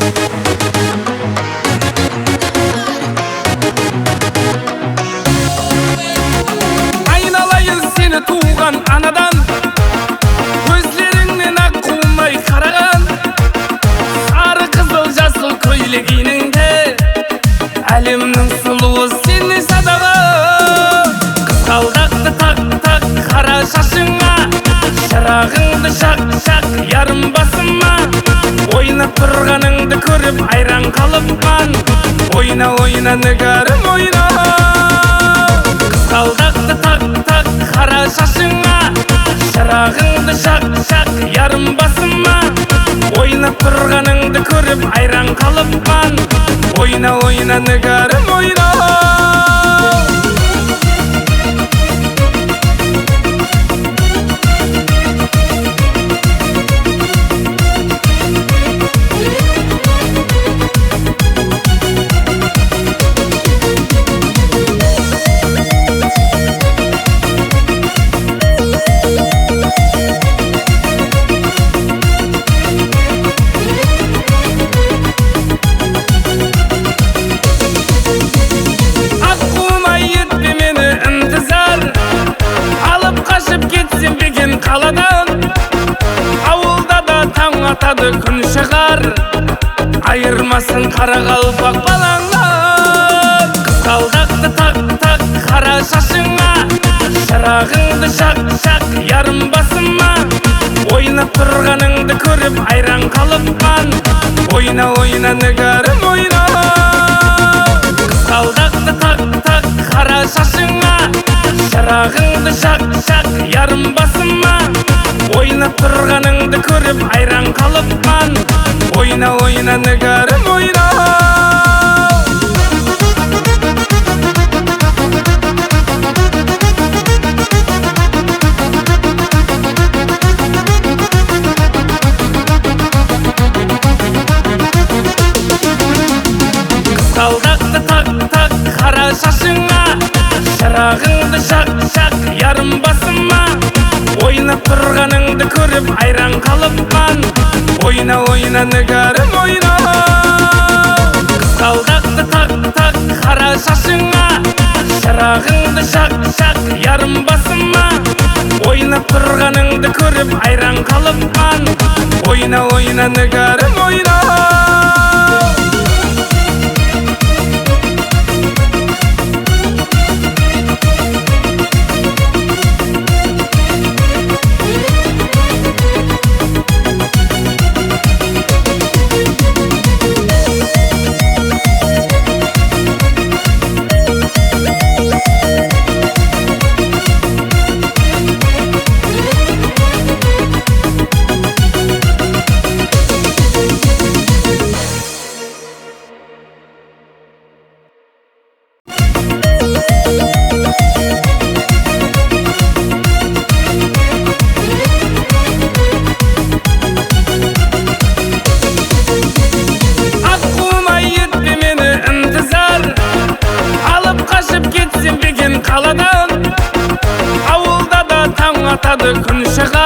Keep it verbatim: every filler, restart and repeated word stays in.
Aynalayın seni tuğan anadan, gözlerinden akılmay karagan, sarı kızıl jasıl köyleğininde Alimnin suluğu seni sadagan. Kızgaldaktı tak tak kara şaşınga, şırağыңды şak şak yarım basınma. Oynap turganыңды көріп ayran kalıpman. Oyna oyna nıgarım oyna. Kızgaldaktı tak tak kara şaşınga, şırağыңды şak şak yarım basınma. Oynap turganыңды көріп ayran kalıpman. Oyna oyna nıgarım oyna. Kaladan avulda da taң atadı күн шығар, айырмасын қара қалпақ балаңнан. Қызғалдақты так так қара шашыңа, шырағыңды шақ шақ ярым басыма. Ойнап тұрғаныңды көріп айран қалыппан. Ойна ойна нөкәрім ойна. Қызғалдақты так так қара шашыңа, шырағыңды шақ шақ ярым басыма. Ойнап тұрғаныңды көріп айран қалыппан. Ойна ойна нөкәрім ойна. Қызғалдақты так так қара шашыңа, шырағыңды шақ шақ ярым басыма. Ойнап тұрғаныңды көріп айран қалыппан. Ойна ойна нөкәрім ойна. Қызғалдақты так так қара шашыңа, шырағыңды шақ шақ ярым басыма. Ойнап тұрғаныңды көріп айран қалыппан. Ойна ойна нөкәрім ойна. Каладан авулда да таң атады күн шығар.